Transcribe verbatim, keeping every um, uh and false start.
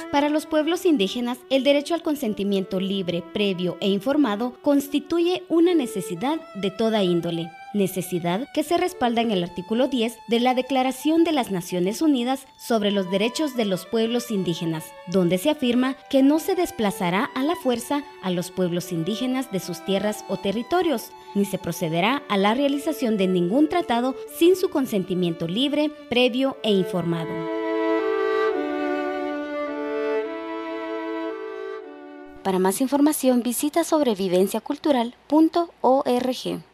Para los pueblos indígenas, el derecho al consentimiento libre, previo e informado constituye una necesidad de toda índole. Necesidad que se respalda en el artículo diez de la Declaración de las Naciones Unidas sobre los Derechos de los Pueblos Indígenas, donde se afirma que no se desplazará a la fuerza a los pueblos indígenas de sus tierras o territorios, ni se procederá a la realización de ningún tratado sin su consentimiento libre, previo e informado. Para más información visita sobrevivencia cultural punto org.